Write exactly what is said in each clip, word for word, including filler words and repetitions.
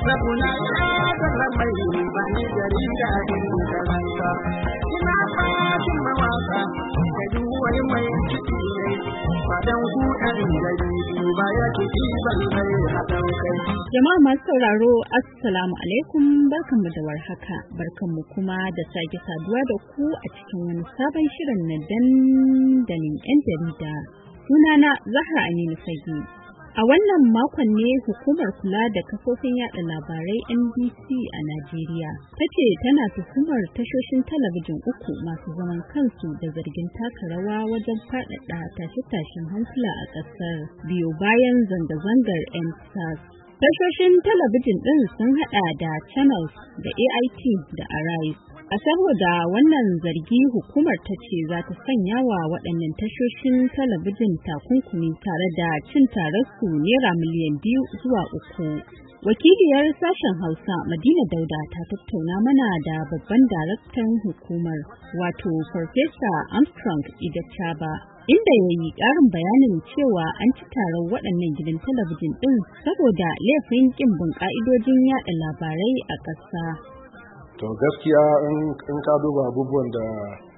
rabuna ya zalla mai bani jarida in karanta ina fashin mawaka da duwai mai ciki ne fadan ku ɗan jaridu ba ya ciki ban mai haɗin kai. Jama'a masu sauraro assalamu alaikum, barkanmu da warhaka, barkanmu kuma da sake saduwa da ku a cikin wani sabon shirin na dandalin 'yan jarida. Sunana Zahra Aminu Fage. A wannan makon ne hukumar kula da kafofin yada labarai N B C a Najeriya ta ce tana tuhumar tashoshin talabijin uku masu zaman kansu da zargin taka rawa wajen faɗaɗa tashe-tashen hankula a ƙasar biyo bayan zanga-zangar N S A S. Tashoshin talabijin ɗin sun haɗa da Channels da A I T da Arise. A saboda wannan zargi hukumar ta ce za ta sanya wa waɗannan tashoshin talabijin takunkumi tare da cin tararsu naira miliyan biyu zuwa uku. Wakiliyar sashen Hausa Madina Dauda ta tattauna mana da babban daraktan hukumar wato Farfesa Armstrong Idachaba, inda ya yi ƙarin bayanin cewa an ci taron waɗannan gidan talabijin ɗin saboda laifin ƙin bin ƙa'idojin yaɗa labarai a ƙasa. To gaskiya in ka duba abubuwan da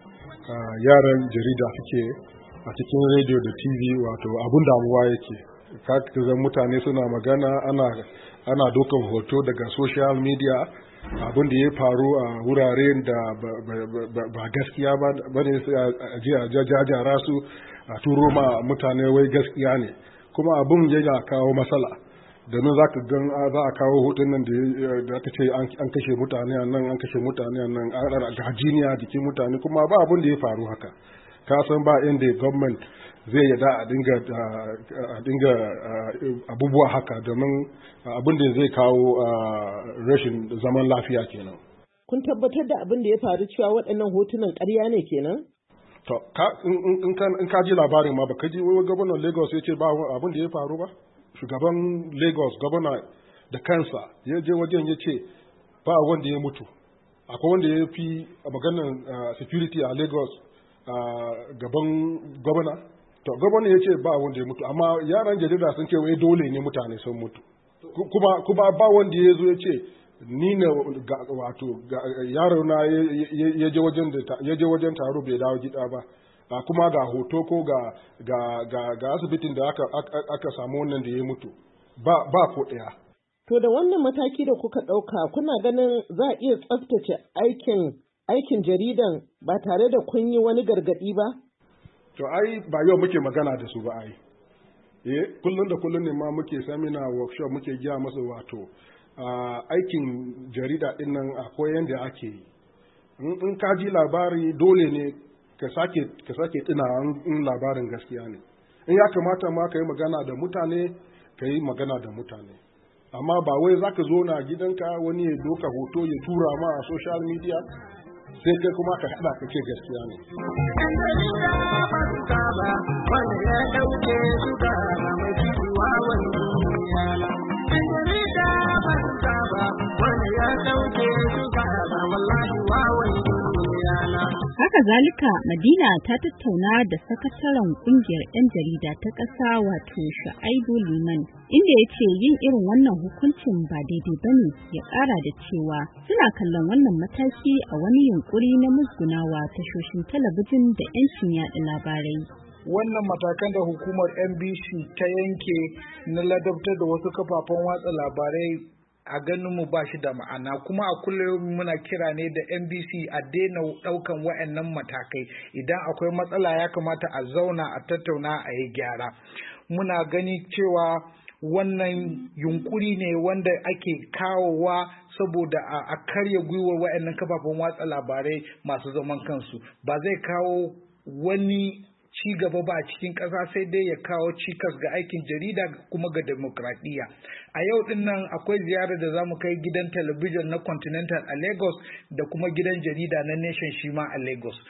yaran jarida suke a cikin rediyo da T V, wato abun damuwa yake. Kakizan mutane suna magana, ana ana dokan hoto daga social media, abin da ya faru a wuraren da ba gaskiya ba ne a jajara su a turo ma mutane wai gaskiya ne, kuma abin yana kawo matsala. domin za ka gan za a kawo hutun nan da aka ce an kashe mutane a nan an kashe mutane a nan a gajiniya jikin mutane, kuma ba abin da ya faru haka. Ka san ba inda gwamnati zai yada a dinga a dinga abubuwa haka, domin abin da zai kawo rashin zaman lafiya kenan. Kun tabbatar da abin da ya faru cewa waɗannan hotunan ƙarya ne kenan? To in ka ji labarin ma baka ji wai gwamnan Lagos ya ce ba abin da ya faru ba? Shugaban Lagos, gwamna da kansa ya je wajen ya ce ba wanda ya mutu. Akwai wanda ya fi maganar security a Lagos gaban gwamna. To gwamna ya ce ba wanda ya mutu, amma yaran jarida sun ce wai dole ne mutane sun mutu. Kuma kuma ba wanda ya zo ya ce ni ne wato yaro na ya je wajen ya je wajen taro bai dawo gida ba. Uh, kuma ga hoto ko ga ga ga, ga asibitin da aka, aka, aka samu wannan da ya mutu ba ba ko ɗaya. To da wannan mataki da kuka ɗauka, kuna ganin za a iya tsaftace aikin aikin jaridan ba tare da kun yi wani gargaɗi ba? To ai ba yau muke magana da su ba ai. Eh kullun da kullun ne ma muke seminar workshop muke giya masa wato uh, aikin jarida ɗin nan akwai yanda ake yi. In ka ji labari dole ne ka sake ka sake tunawa in labarin gaskiya ne. In ya kamata ma ka yi magana da mutane, ka yi magana da mutane, amma ba wai za ka zo na gidanka wani ya doka hoto ya tura ma a social media sai kai kuma ka haɗa ka ce gaskiya ne. Haka zalika Madina ta tattauna da sakataren kungiyar 'yan jarida ta ƙasa wato Sha'aibu Liman, inda ya ce yin irin wannan hukuncin ba daidai bane, ya ƙara da cewa suna kallon wannan mataki a wani yunkuri na musgunawa tashoshin talabijin da 'yancin yaɗa labarai. Wannan matakan da hukumar N B C ta yanke na ladabtar da wasu kafafen watsa labarai a ganin mu ba shi da ma'ana, kuma a kullum muna kira ne da N B C a daina ɗaukan wa'annan matakai. Idan akwai matsala ya kamata a zauna a tattauna a yi gyara. Muna gani cewa wannan yunkuri ne wanda ake kawowa saboda a karya gwiwar wa'annan kafafen watsa labarai masu zaman kansu. Ba zai kawo wani ci gaba ba a cikin ƙasa, sai dai ya kawo cikas ga aikin jarida kuma ga demokradiyya. A yau din nan akwai ziyarar da za mu kai gidan talabijin na Continental a Lagos da kuma gidan jarida na Nation shi ma a Lagos.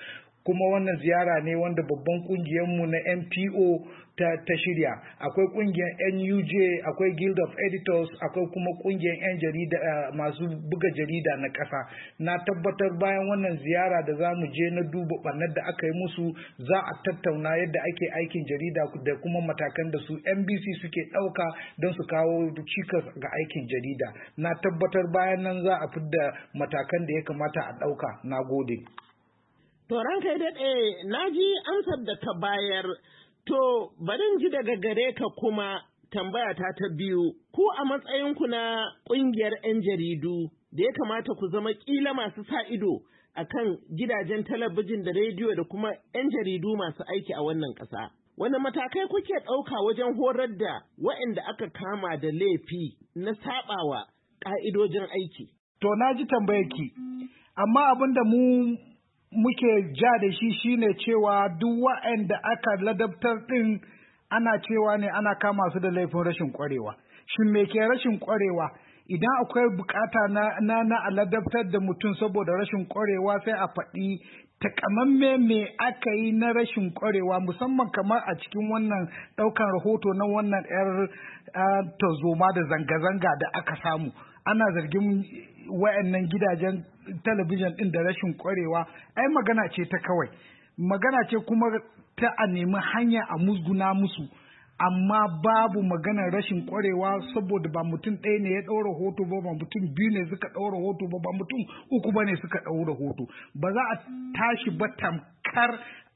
kuma wannan ziyara ne wanda babban ƙungiyarmu na N P O ta, ta shirya. Akwai ƙungiyar N U J, akwai Guild of Editors, akwai kuma ƙungiyar 'yan jarida uh, masu buga jarida na ƙasa. Na tabbatar bayan wannan ziyara da za mu je na duba ɓarnar da aka yi musu, za a tattauna yadda ake aikin jarida da kuma matakan da su N B C suke ɗauka don su kawo cikas ga aikin jarida. Na tabbatar bayan nan za a fidda matakan da ya kamata a ɗauka. Na gode. To ranka daɗe, na ji amsar da ka bayar. To barin ji daga gare ka kuma tambaya ta ta biyu. Ku a matsayinku na ƙungiyar 'yan jaridu da ya kamata ku zama ƙila masu sa ido a kan gidajen talabijin da rediyo da kuma 'yan jaridu masu aiki a wannan ƙasa. Wane matakai kuke ɗauka wajen horar da waɗanda aka kama da laifi na saɓawa ƙa'idojin aiki? To na ji tambayarki, amma abin da mu muke ja da shi shine cewa duk waɗanda aka ladabtar ɗin ana cewa ne ana kama su da laifin rashin ƙwarewa. Shin me ke rashin ƙwarewa? Idan akwai bukata na na na a ladabtar da mutum saboda rashin ƙwarewa sai a faɗi takamamme me aka yi na rashin ƙwarewa, musamman kamar a cikin wannan ɗaukan rahoto na wannan 'yar tazoma da zanga-zanga da aka samu. Ana zargin wayannan gidajen talabijin ɗin da rashin ƙwarewa. Ai magana ce ta kawai, magana ce kuma ta a nemi hanya a musguna musu, amma babu maganar rashin ƙwarewa, saboda ba mutum ɗaya ne ya ɗaura hoto ba, ba mutum biyu ne suka ɗaura hoto ba, ba mutum uku ba ne suka ɗaura hoto. Ba za a tashi ba tamkar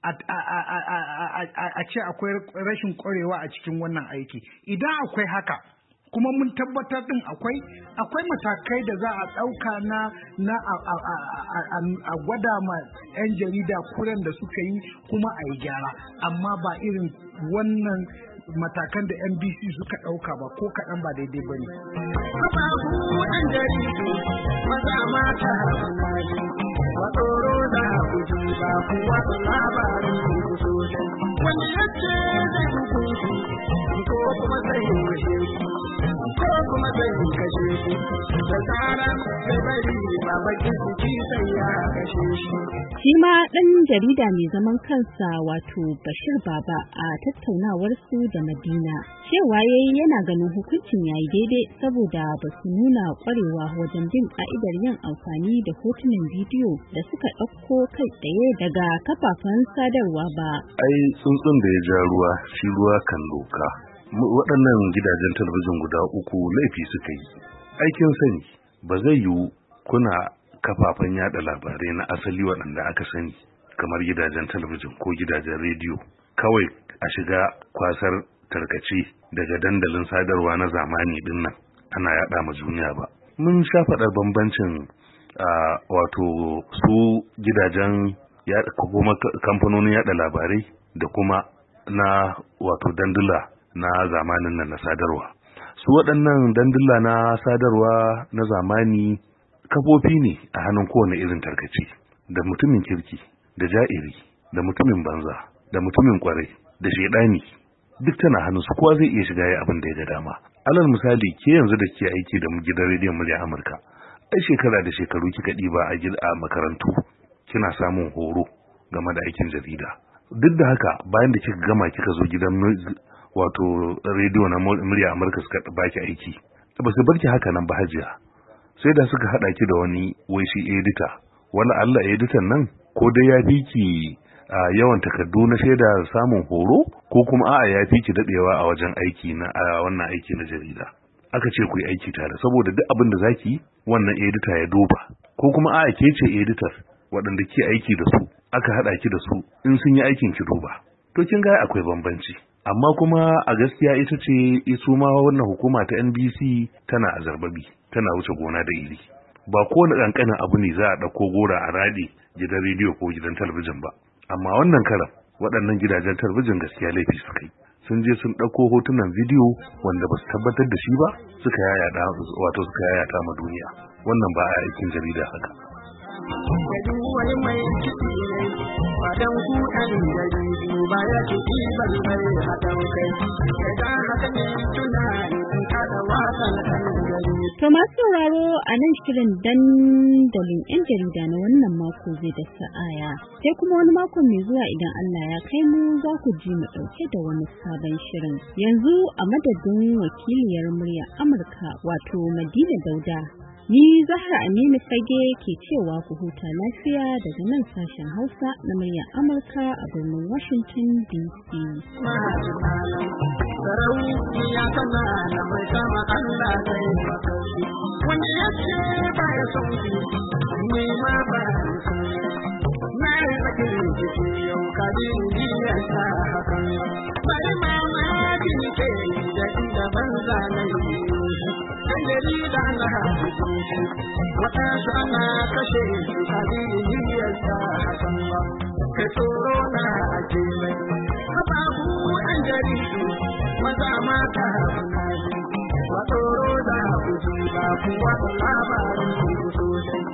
a ce akwai rashin ƙwarewa a cikin wannan aiki. Idan akwai haka, kuma mun tabbatar din akwai akwai matakai da za a ɗauka na na a gwada ma 'yan jarida kuren da suka yi kuma a yi gyara, amma ba irin wannan matakan da N B C suka ɗauka ba, ko kaɗan ba daidai ba ne. Kafafu 'yan jaridu maza mata wa tsoro da gudu ba kuwa da labarin ku sosai. Wani yace zai hukunci ko kuma zai kashe ku, ko kuma zai kashe ku, da tsaran zai bari ba bakin ciki sai ya kashe shi. Shi ma ɗan jarida mai zaman kansa wato Bashir Baba a tattaunawar su da Madina cewa yayi yana ganin hukuncin yayi daidai saboda ba su nuna ƙwarewa wajen bin ka'idar yin amfani da hotunan bidiyo da suka ɗauko kai tsaye daga kafafen sadarwa ba. Ai tsuntsun da ya ja ruwa shi ruwa kan doka. Waɗannan gidajen talabijin guda uku laifi suka yi. Aikin sani ba zai yiwu kuna kafafen yada labarai na asali waɗanda aka sani kamar gidajen talabijin ko gidajen rediyo kawai a shiga kwasar tarkace daga dandalin sadarwa na zamani din nan ana yada ma duniya ba. Mun sha faɗar bambancin wato su gidajen kuma kamfanonin yada labarai da kuma na wato dandula na zamanin nan na sadarwa. Su waɗannan dandula na sadarwa na zamani kafofi ne a hannun kowane irin tarkace, da mutumin kirki, da ja'iri, da mutumin banza, da mutumin kwarai, da shaidani, duk tana hannun su. Kowa zai iya shiga ya abin da ya ga dama. Alal misali, ke yanzu da ke aiki da gidan rediyon murya Amurka, ai shekara da shekaru kika ɗiba a a makarantu kina samun horo game da aikin jarida. Duk da haka, bayan da kika gama kika zo gidan wato rediyo na murya Amurka suka baki aiki, ba su barki haka nan ba hajiya. Sai da suka haɗa ki da wani wai shi edita, wala Allah editan nan ko dai ya fi ki yawan takardu na shaida samun horo, ko kuma a'a ya fi ki daɗewa a wajen aiki na wannan aiki na jarida. Aka ce ku yi aiki tare saboda duk abin da zaki wannan edita ya duba, ko kuma a'a ke ce editor waɗanda ke aiki da su aka haɗa ki da su in sun yi aikin ki duba. To kin ga akwai bambanci. Amma kuma a gaskiya ita ce su ma wannan hukuma ta N B C tana azarbabi, tana wuce gona da iri. Ba kowane ƙanƙanin abu ne za a ɗauko gora a raɗe gidan rediyo ko gidan talabijin ba. Amma wannan karan waɗannan gidajen talabijin gaskiya laifi suka yi. Sun je sun ɗauko hotunan bidiyo wanda ba su tabbatar da shi ba, suka yayata wato suka yayata ma duniya. Wannan ba a aikin jarida haka. Wani mai ciki ne, fadan kuɗin jaridu ba ya ciki balbai haɗan kai. Idan haka ne tunani kada wasan ɗan To masu sauraro a nan shirin dandalin 'yan jarida na wannan mako zai da sa'aya. Sai kuma wani mako mai zuwa idan Allah ya kai mu za ku ji mu ɗauke da wani sabon shirin. Yanzu a madadin wakiliyar muryar Amurka wato Madina Dauda. Ni Zahra Aminu Fage ke cewa ku huta lafiya daga nan sashen Hausa na muryar Amurka a birnin Washington D C. Sarauniya tana da mai sama Allah zai makauki. Wani ya ce ba ya sauki, ne ma ba ya sauki. Na yi bakin jiki yau kadiri ya sa hakan. Bari mamaki ke da inda banza na yi. Ɗan jarida na haɗu wata sana kashe shi kadiri ya sa hakan ba. Ka tsoro na ake mai. Hababu ɗan jaridu. Maza mata suna ji, ba tsoro da kuji ba kuwa labarin sosai.